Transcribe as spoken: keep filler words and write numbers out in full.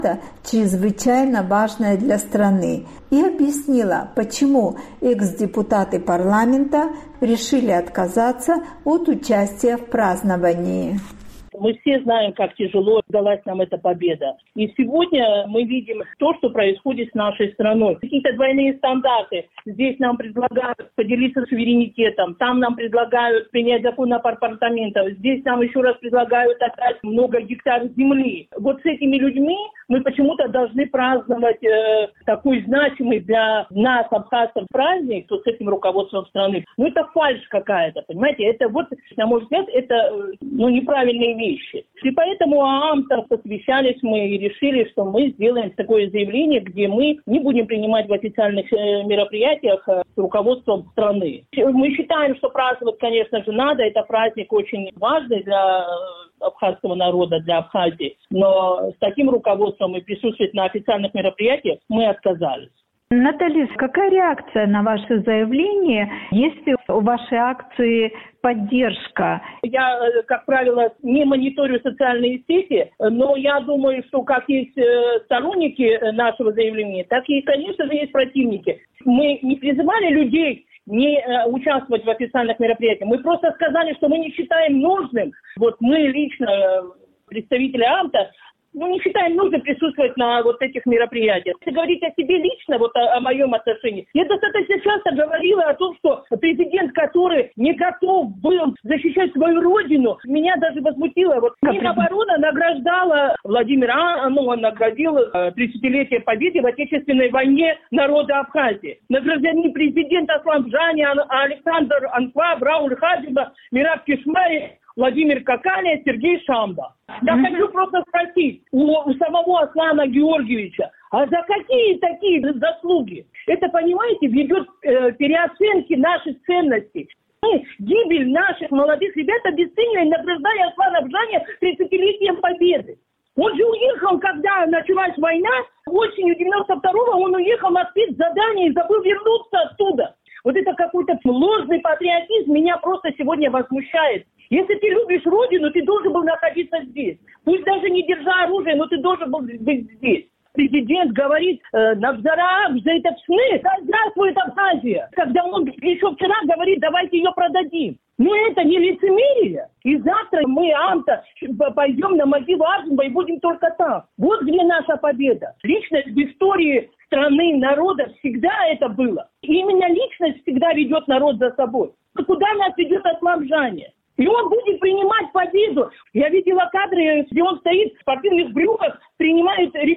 чрезвычайно важное для страны, и объяснила, почему экс-депутаты парламента решили отказаться от участия в праздновании. Мы все знаем, как тяжело далась нам эта победа. И сегодня мы видим то, что происходит с нашей страной. Какие-то двойные стандарты. Здесь нам предлагают поделиться суверенитетом, там нам предлагают принять закон об апартаментах, здесь нам еще раз предлагают отдать много гектаров земли. Вот с этими людьми мы почему-то должны праздновать э, такой значимый для нас, абхазцев, праздник, то с этим руководством страны. Ну, это фальшь какая-то, понимаете? Это вот, на мой взгляд, это ну, неправильные вещи. И поэтому ААМТа посвящались мы и решили, что мы сделаем такое заявление, где мы не будем принимать в официальных э, мероприятиях э, с руководством страны. Мы считаем, что праздновать, конечно же, надо. Это праздник очень важный для абхазского народа, для Абхазии. Но с таким руководством и присутствовать на официальных мероприятиях мы отказались. Наталья, какая реакция на ваше заявление, если у вашей акции поддержка? Я, как правило, не мониторю социальные сети, но я думаю, что как есть сторонники нашего заявления, так и, конечно же, есть противники. Мы не призывали людей не э, участвовать в официальных мероприятиях. Мы просто сказали, что мы не считаем нужным, вот мы лично, э, представители ААМТа, ну, не считаем нужным присутствовать на вот этих мероприятиях. Если говорить о себе лично, вот о, о моем отношении, я достаточно часто говорила о том, что президент, который не готов был защищать свою родину, меня даже возмутило. Вот Минобороны награждала Владимира, ну, он наградил тридцатилетие победы в Отечественной войне народа Абхазии. Награждены президент Аслан Бжани, Александр Анкваб, Рауль Хадиба, Мираб Кишмари, Владимир Каканя, Сергей Шамба. Я mm-hmm. хочу просто спросить у, у самого Аслана Георгиевича, а за какие такие заслуги? Это, понимаете, ведет э, переоценки наших ценностей. Мы гибель наших молодых ребят обесценили, награждая Аслана Бжаня тридцатилетием победы. Он же уехал, когда началась война, осенью девяносто второго он уехал на спецзадание и забыл вернуться оттуда. Вот это какой-то ложный патриотизм меня просто сегодня возмущает. Если ты любишь родину, ты должен был находиться здесь. Пусть даже не держа оружие, но ты должен был быть здесь. Президент говорит, э, «Навзара, взаитовсны, здравствует Абхазия». Когда он еще вчера говорит, давайте ее продадим. Но это не лицемерие. И завтра мы, ААМТа, пойдем на могилу Арзумба и будем только там. Вот где наша победа. Личность в истории страны, народа всегда это было. И именно личность всегда ведет народ за собой. Куда нас ведет Аслан Бжани? И он будет принимать победу. Я видела кадры, где он стоит в спортивных брюках, принимает